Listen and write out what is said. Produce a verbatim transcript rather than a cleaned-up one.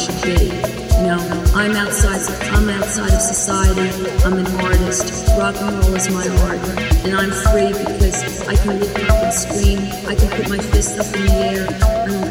should be. You know, I'm outside, I'm outside of society. I'm an artist. Rock and roll is my art, and I'm free because I can look up and scream. I can put my fist up in the air and